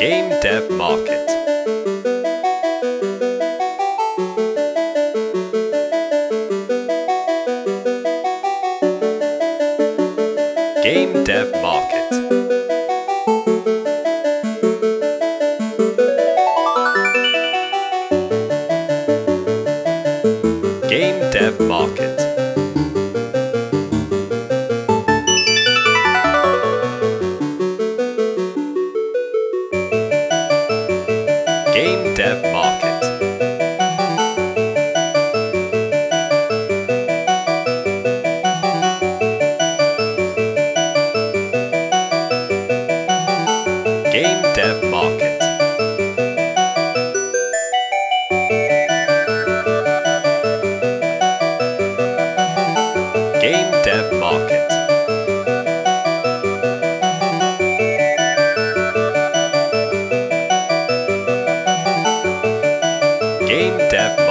Game Dev Market. Game Dev Market. Game Dev Market. Game Dev Market. Game Dev Market. Game Dev Market. Game Dev